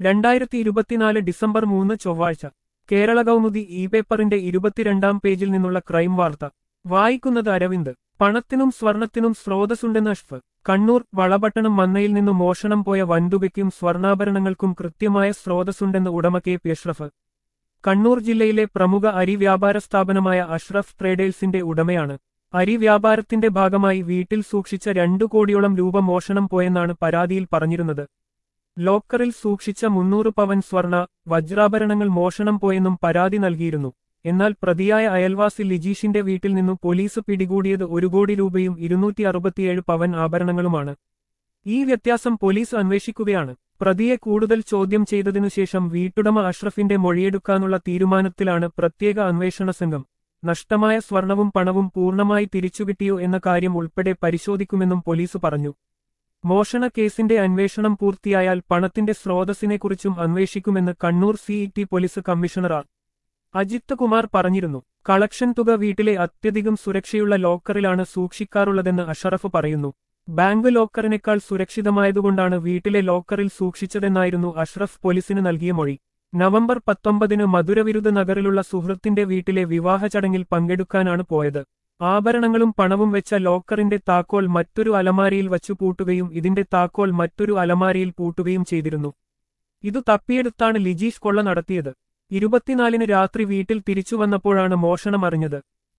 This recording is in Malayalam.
2024 ഡിസംബർ 3 ചൊവ്വാഴ്ച കേരള കൗമുദി ഇ പേപ്പറിന്റെ 22-ാം പേജിൽ നിന്നുള്ള ക്രൈം വാർത്ത വായിക്കുന്നത് അരവിന്ദ്. പണത്തിനും സ്വർണത്തിനും സ്രോതസ്സുണ്ടെന്ന് അഷ്ഫ്. കണ്ണൂർ വളപട്ടണം മന്നയിൽ നിന്നു മോഷണം പോയ വൻതുകയ്ക്കും സ്വർണ്ണാഭരണങ്ങൾക്കും കൃത്യമായ സ്രോതസ്സുണ്ടെന്ന് ഉടമ കെ പി അഷ്റഫ്. കണ്ണൂർ ജില്ലയിലെ പ്രമുഖ അരി വ്യാപാര സ്ഥാപനമായ അഷ്റഫ് ട്രേഡേഴ്സിന്റെ ഉടമയാണ്. അരി വ്യാപാരത്തിന്റെ ഭാഗമായി വീട്ടിൽ സൂക്ഷിച്ച 2 കോടിയോളം രൂപ മോഷണം പോയെന്നാണ് പരാതിയിൽ പറഞ്ഞിരുന്നത്. ലോക്കറിൽ സൂക്ഷിച്ച 300 പവൻ സ്വർണ്ണ വജ്രാഭരണങ്ങൾ മോഷണം പോയെന്നും പരാതി നൽകിയിരുന്നു. എന്നാൽ പ്രതിയായ അയൽവാസി ലിജീഷിന്റെ വീട്ടിൽ നിന്നു പോലീസ് പിടികൂടിയത് 1 കോടി രൂപയും 267 പവൻ ആഭരണങ്ങളുമാണ്. ഈ വ്യത്യാസം പോലീസ് അന്വേഷിക്കുകയാണ്. പ്രതിയെ കൂടുതൽ ചോദ്യം ചെയ്തതിനുശേഷം വീട്ടുടമ അഷ്റഫിന്റെ മൊഴിയെടുക്കാനുള്ള തീരുമാനത്തിലാണ് പ്രത്യേക അന്വേഷണ സംഘം. നഷ്ടമായ സ്വർണവും പണവും പൂർണ്ണമായി തിരിച്ചുകിട്ടിയോ എന്ന കാര്യം ഉൾപ്പെടെ പരിശോധിക്കുമെന്നും പോലീസ് പറഞ്ഞു. മോഷണ കേസിന്റെ അന്വേഷണം പൂർത്തിയായാൽ പണത്തിന്റെ സ്രോതസ്സിനെക്കുറിച്ചും അന്വേഷിക്കുമെന്ന് Kannur city police commissioner R. Ajith Kumar പറഞ്ഞിരുന്നു. കളക്ഷൻ തുക വീട്ടിലെ അത്യധികം സുരക്ഷയുള്ള ലോക്കറിലാണ് സൂക്ഷിക്കാറുള്ളതെന്ന് അഷറഫ് പറയുന്നു. ബാങ്ക് ലോക്കറിനേക്കാൾ സുരക്ഷിതമായതുകൊണ്ടാണ് വീട്ടിലെ ലോക്കറിൽ സൂക്ഷിച്ചതെന്നായിരുന്നു അഷ്റഫ് പോലീസിന് നൽകിയ മൊഴി. നവംബർ 19 മധുരവിരുദ്ധ നഗറിലുള്ള സുഹൃത്തിന്റെ വീട്ടിലെ വിവാഹ ചടങ്ങിൽ പങ്കെടുക്കാനാണ് പോയത്. ആഭരണങ്ങളും പണവും വെച്ച ലോക്കറിന്റെ താക്കോൽ മറ്റൊരു അലമാരിയിൽ വച്ചു പൂട്ടുകയും ഇതിന്റെ താക്കോൽ മറ്റൊരു അലമാരിയിൽ പൂട്ടുകയും ചെയ്തിരുന്നു. ഇതു തപ്പിയെടുത്താണ് ലിജീഷ് കൊള്ള നടത്തിയത്. 24-ന് രാത്രി വീട്ടിൽ തിരിച്ചുവന്നപ്പോഴാണ് മോഷണം അറിഞ്ഞത്.